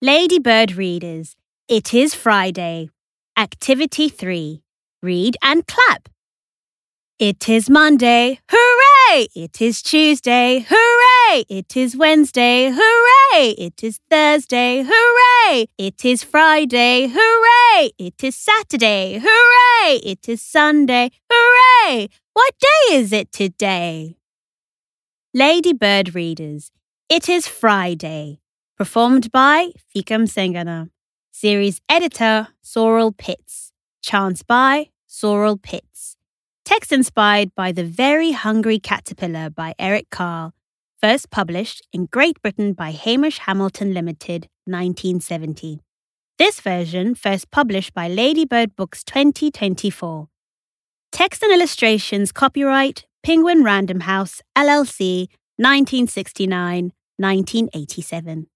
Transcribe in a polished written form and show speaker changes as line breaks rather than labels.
Ladybird readers, it is Friday. Activity 3. Read and clap. It is Monday, hooray! It is Tuesday, hooray! It is Wednesday, hooray! It is Thursday, hooray! It is Friday, hooray! It is Saturday, hooray! It is Sunday, hooray! What day is it today? Ladybird readers, it is Friday. Performed by Fikam Sengana. Series editor, Sorrel Pitts. Chants by Sorrel Pitts. Text inspired by The Very Hungry Caterpillar by Eric Carle. First published in Great Britain by Hamish Hamilton Limited, 1970. This version first published by Ladybird Books 2024. Text and illustrations copyright Penguin Random House, LLC, 1969-1987.